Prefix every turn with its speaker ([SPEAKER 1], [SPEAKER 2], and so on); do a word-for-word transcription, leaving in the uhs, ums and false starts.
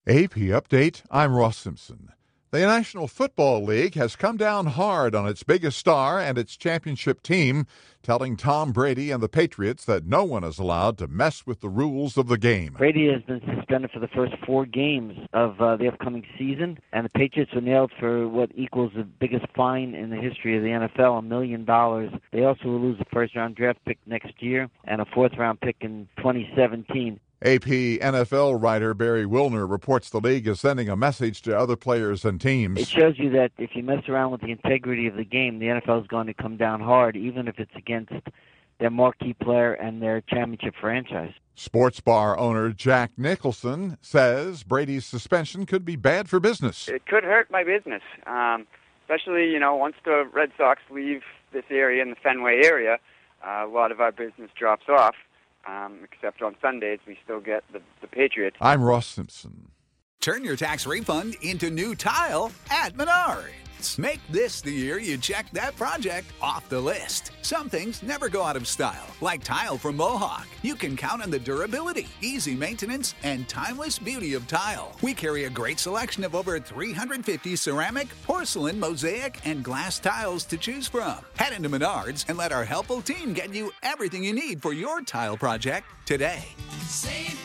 [SPEAKER 1] A P Update, I'm Ross Simpson. The National Football League has come down hard on its biggest star and its championship team, telling Tom Brady and the Patriots that no one is allowed to mess with the rules of the game.
[SPEAKER 2] Brady has been suspended for the first four games of uh, the upcoming season, and the Patriots were nailed for what equals the biggest fine in the history of the N F L, a million dollars. They also will lose a first-round draft pick next year and a fourth-round pick in twenty seventeen.
[SPEAKER 1] A P N F L writer Barry Wilner reports the league is sending a message to other players and teams.
[SPEAKER 2] It shows you that if you mess around with the integrity of the game, the N F L is going to come down hard, even if it's against their marquee player and their championship franchise.
[SPEAKER 1] Sports bar owner Jack Nicholson says Brady's suspension could be bad for business.
[SPEAKER 3] It could hurt my business, um, especially, you know, once the Red Sox leave this area in the Fenway area, uh, a lot of our business drops off. Um, except on Sundays, we still get the, the Patriots.
[SPEAKER 1] I'm Ross Simpson.
[SPEAKER 4] Turn your tax refund into new tile at Menards. Make this the year you check that project off the list. Some things never go out of style, like tile from Mohawk. You can count on the durability, easy maintenance, and timeless beauty of tile. We carry a great selection of over three hundred fifty ceramic, porcelain, mosaic, and glass tiles to choose from. Head into Menards and let our helpful team get you everything you need for your tile project today.
[SPEAKER 5] Save